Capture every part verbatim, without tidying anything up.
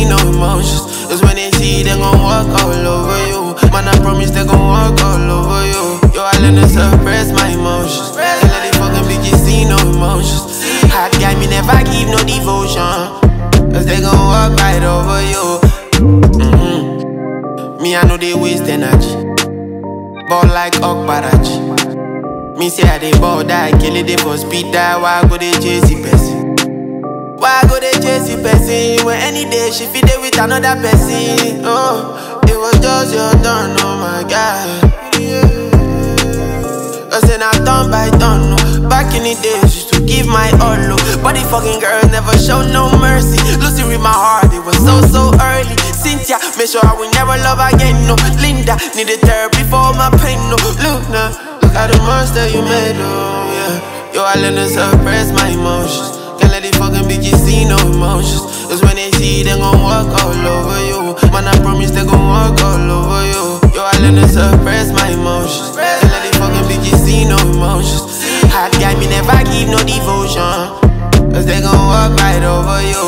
no emotions. Cause when they see, they gon' walk all over you. Man, I promise they gon' walk all over you. Yo, I learn to suppress my emotions. Can't let it fucking bitches see no emotions. Hot guy, me never give no devotion. Cause they gon' walk right over you. Mm-hmm. Me, I know they waste energy. Ball like Okbarachi. Me say I dey ball die, kill it, they for speed die. Why go they chase the person? Why go they chase the person? When any day she fit there with another person. Oh, it was just your turn, oh my God. Cause then I turn by turn, no. Back in the days, used to give my all, no. But the fucking girl never show no mercy. Lucy with my heart, it was so, so early. Cynthia, make sure I will never love again, no. Linda, needed therapy for my pain, no. Look now, look at the monster you made, oh, yeah. Yo, I learn to suppress my emotions. Can't let the fucking bitches see no emotions. Cause when they see, they gon' walk all over you. Man, I promise they gon' walk all over you. Yo, I learn to suppress my emotions. Can't let the fucking bitches see no emotions. Hot guy, me never give no devotion. Cause they gon' walk right over you.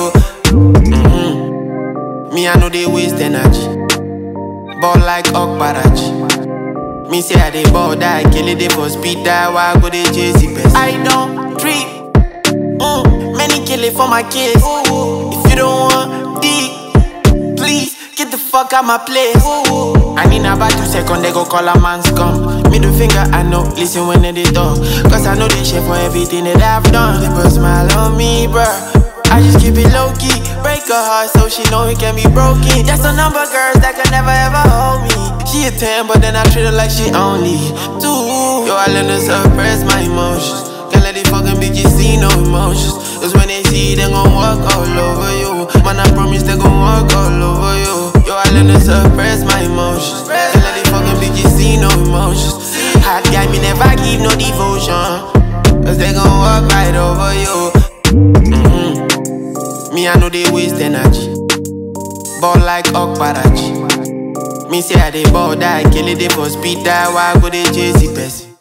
Mm-hmm. Me, I know they waste energy. Ball like Okbarachi. Me say I dey ball die, kill it, they for speed die. Why go they chase the person? I don't treat mm, many kill it for my kids. Ooh. If you don't want D, please get the fuck out my place. Ooh. I need about two seconds, they go call a man's come. Middle finger, I know, listen when they talk. Cause I know they share for everything that I've done. They put a smile on me, bruh. I just keep it low-key. Break her heart so she know it can be broken. Just a number of girls that can never ever hold me. She a ten, but then I treat her like she only two. Yo, I learn to suppress my emotions. Can't let the fucking bitches see no emotions. Cause when they see, they gon' walk all over you. Man, I promise they gon' walk all over you. Yo, I learn to suppress my emotions. Can't let the fucking bitches see no emotions. Hot guy, me never give no devotion. Cause they gon' walk right over you. Mm-hmm. Me, I know they waste energy. Ball like Okbarachi. Me say I dey ball die, kill it, they for speed die. Why go they chase the person?